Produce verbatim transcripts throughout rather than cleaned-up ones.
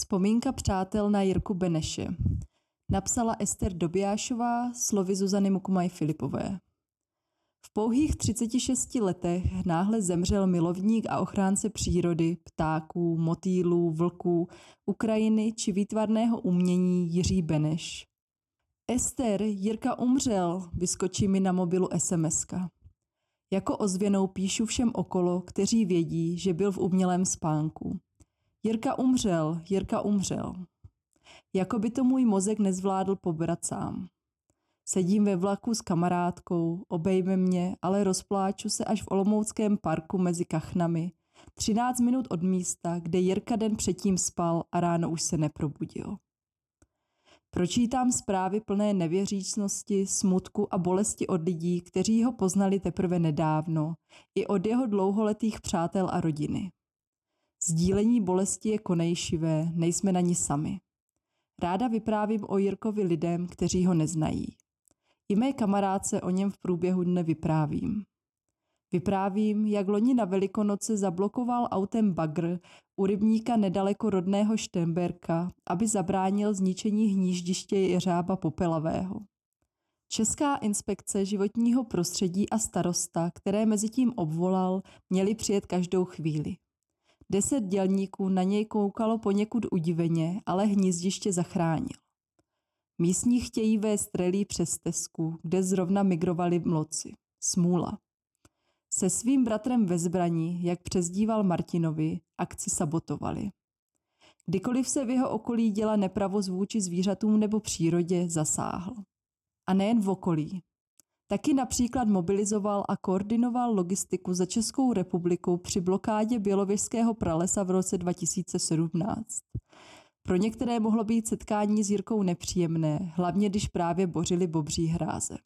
Vzpomínka přátel na Jirku Beneše. Napsala Ester Dobijášová slovy Zuzany Mukumaj-Filipové. V pouhých třiceti šesti letech náhle zemřel milovník a ochránce přírody, ptáků, motýlů, vlků, Ukrajiny či výtvarného umění Jiří Beneš. Ester, Jirka umřel, vyskočí mi na mobilu es em eska. Jako ozvěnou píšu všem okolo, kteří vědí, že byl v umělém spánku. Jirka umřel, Jirka umřel. Jako by to můj mozek nezvládl pobrat sám. Sedím ve vlaku s kamarádkou, obejme mě, ale rozpláču se až v olomouckém parku mezi kachnami, třináct minut od místa, kde Jirka den předtím spal a ráno už se neprobudil. Pročítám zprávy plné nevěřícnosti, smutku a bolesti od lidí, kteří ho poznali teprve nedávno, i od jeho dlouholetých přátel a rodiny. Sdílení bolesti je konejšivé, nejsme na ní sami. Ráda vyprávím o Jirkovi lidem, kteří ho neznají. I mé kamarádce o něm v průběhu dne vyprávím. Vyprávím, jak loni na Velikonoce zablokoval autem bagr u rybníka nedaleko rodného Šternberka, aby zabránil zničení hnízdiště jeřába popelavého. Česká inspekce životního prostředí a starosta, které mezitím obvolal, měli přijet každou chvíli. Deset dělníků na něj koukalo poněkud udiveně, ale hnízdiště zachránil. Místní chtějí vést rally přes stezku, kde zrovna migrovali mloci. Smůla. Se svým bratrem ve zbrani, jak přezdíval Martinovi, akci sabotovali. Kdykoliv se v jeho okolí děla nepravost vůči zvířatům nebo přírodě, zasáhl. A nejen v okolí. Taky například mobilizoval a koordinoval logistiku za Českou republiku při blokádě Bělověžského pralesa v roce dva tisíce sedmnáct. Pro některé mohlo být setkání s Jirkou nepříjemné, hlavně když právě bořili bobří hráze.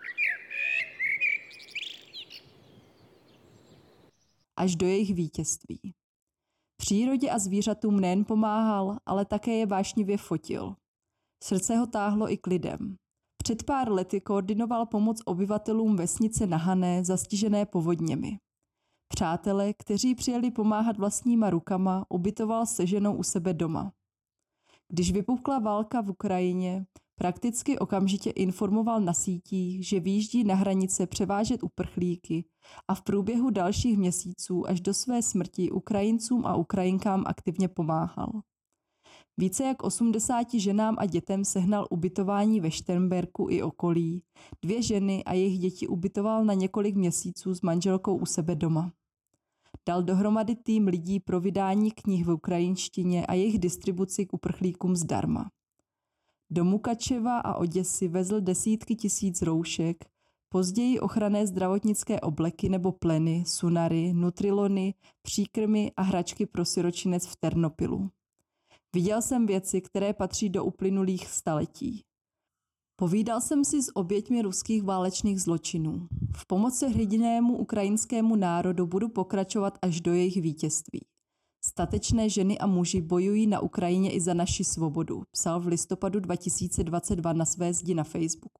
Až do jejich vítězství. Přírodě a zvířatům nejen pomáhal, ale také je vášnivě fotil. Srdce ho táhlo i k lidem. Před pár lety koordinoval pomoc obyvatelům vesnice na Hané zastižené povodněmi. Přátelé, kteří přijeli pomáhat vlastníma rukama, ubytoval se ženou u sebe doma. Když vypukla válka v Ukrajině, prakticky okamžitě informoval na sítích, že vyjíždí na hranice převážet uprchlíky a v průběhu dalších měsíců až do své smrti Ukrajincům a Ukrajinkám aktivně pomáhal. Více jak osmdesáti ženám a dětem sehnal ubytování ve Šternberku i okolí. Dvě ženy a jejich děti ubytoval na několik měsíců s manželkou u sebe doma. Dal dohromady tým lidí pro vydání knih v ukrajinštině a jejich distribuci k uprchlíkům zdarma. Do Mukačeva a Oděsy vezl desítky tisíc roušek, později ochranné zdravotnické obleky nebo pleny, sunary, nutrilony, příkrmy a hračky pro siročinec v Ternopilu. Viděl jsem věci, které patří do uplynulých staletí. Povídal jsem si s oběťmi ruských válečných zločinů. V pomoci hrdinnému ukrajinskému národu budu pokračovat až do jejich vítězství. Statečné ženy a muži bojují na Ukrajině i za naši svobodu, psal v listopadu dva tisíce dvacet dva na své zdi na Facebooku.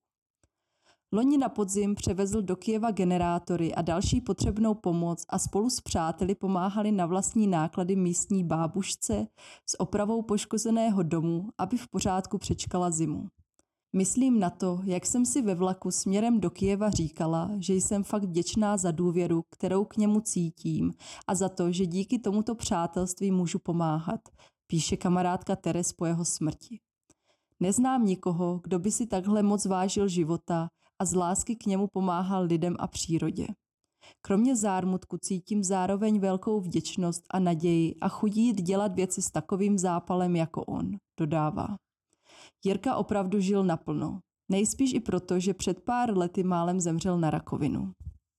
Loni na podzim převezl do Kyjeva generátory a další potřebnou pomoc a spolu s přáteli pomáhali na vlastní náklady místní bábušce s opravou poškozeného domu, aby v pořádku přečkala zimu. Myslím na to, jak jsem si ve vlaku směrem do Kyjeva říkala, že jsem fakt vděčná za důvěru, kterou k němu cítím a za to, že díky tomuto přátelství můžu pomáhat, píše kamarádka Teres po jeho smrti. Neznám nikoho, kdo by si takhle moc vážil života a z lásky k němu pomáhal lidem a přírodě. Kromě zármutku cítím zároveň velkou vděčnost a naději a chuť jít dělat věci s takovým zápalem jako on, dodává. Jirka opravdu žil naplno. Nejspíš i proto, že před pár lety málem zemřel na rakovinu.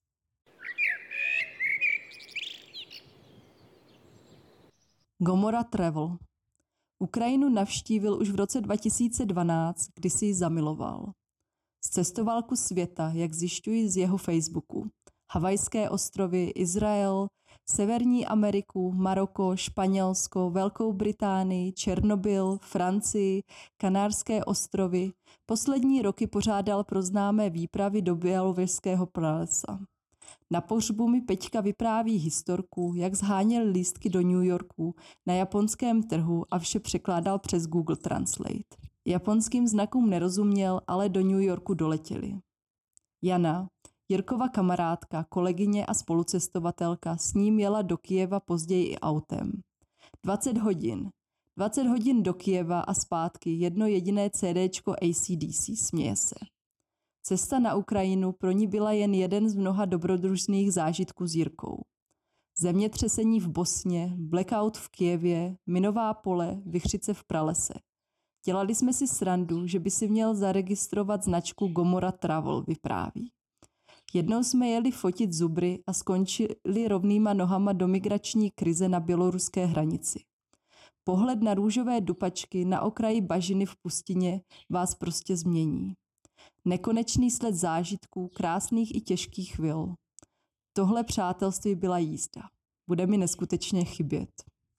Gomora Travel. Ukrajinu navštívil už v roce dva tisíce dvanáct, kdy si ji zamiloval. Zcestoval kus světa, jak zjišťuji z jeho Facebooku. Havajské ostrovy, Izrael, Severní Ameriku, Maroko, Španělsko, Velkou Británii, Černobyl, Francii, Kanárské ostrovy. Poslední roky pořádal pro známé výpravy do Bělověžského pralesa. Na pohřbu mi Peťka vypráví historku, jak zháněl lístky do New Yorku na japonském trhu a vše překládal přes Google Translate. Japonským znakům nerozuměl, ale do New Yorku doletěli. Jana, Jirkova kamarádka, kolegyně a spolucestovatelka, s ním jela do Kyjeva později i autem. dvacet hodin. dvacet hodin do Kyjeva a zpátky, jedno jediné CDčko A C D C, směje se. Cesta na Ukrajinu pro ní byla jen jeden z mnoha dobrodružných zážitků s Jirkou. Zemětřesení v Bosně, blackout v Kyjevě, minová pole, vichřice v pralese. Dělali jsme si srandu, že by si měl zaregistrovat značku Gomora Travel, vypráví. Jednou jsme jeli fotit zubry a skončili rovnýma nohama do migrační krize na běloruské hranici. Pohled na růžové dupačky na okraji bažiny v pustině vás prostě změní. Nekonečný sled zážitků, krásných i těžkých chvil. Tohle přátelství byla jízda. Bude mi neskutečně chybět.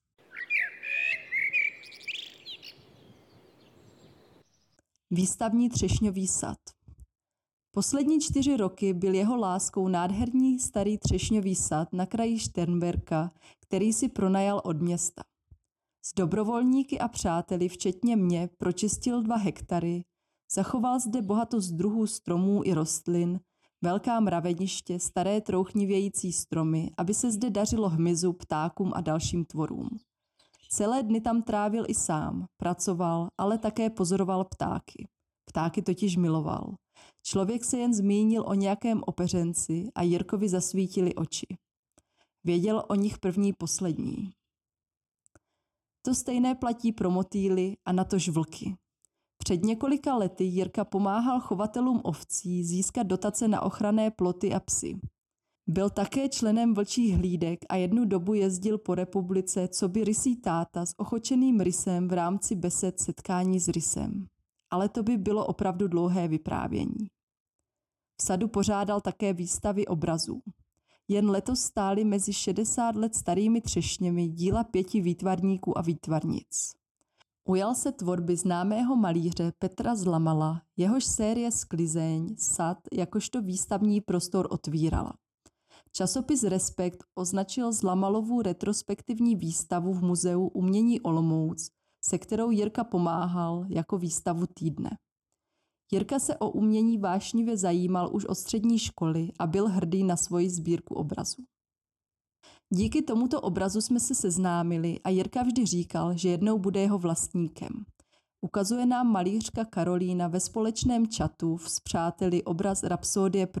Výstavní třešňový sad. Poslední čtyři roky byl jeho láskou nádherný starý třešňový sad na kraji Šternberka, který si pronajal od města. S dobrovolníky a přáteli, včetně mě, pročistil dva hektary, zachoval zde bohatost druhů stromů i rostlin, velká mraveniště, staré trouchnivějící stromy, aby se zde dařilo hmyzu, ptákům a dalším tvorům. Celé dny tam trávil i sám, pracoval, ale také pozoroval ptáky. Ptáky totiž miloval. Člověk se jen zmínil o nějakém opeřenci a Jirkovi zasvítily oči. Věděl o nich první poslední. To stejné platí pro motýly a natož vlky. Před několika lety Jirka pomáhal chovatelům ovcí získat dotace na ochranné ploty a psy. Byl také členem vlčích hlídek a jednu dobu jezdil po republice coby rysí táta s ochočeným rysem v rámci besed setkání s rysem. Ale to by bylo opravdu dlouhé vyprávění. V sadu pořádal také výstavy obrazů. Jen letos stály mezi šedesát let starými třešněmi díla pěti výtvarníků a výtvarnic. Ujal se tvorby známého malíře Petra Zlamala, jehož série Sklizeň sad jakožto výstavní prostor otvírala. Časopis Respekt označil Zlamalovu retrospektivní výstavu v Muzeu umění Olomouc, se kterou Jirka pomáhal, jako výstavu týdne. Jirka se o umění vášnivě zajímal už od střední školy a byl hrdý na svoji sbírku obrazů. Díky tomuto obrazu jsme se seznámili a Jirka vždy říkal, že jednou bude jeho vlastníkem. Ukazuje nám malířka Karolína ve společném chatu s přáteli obraz Rapsodie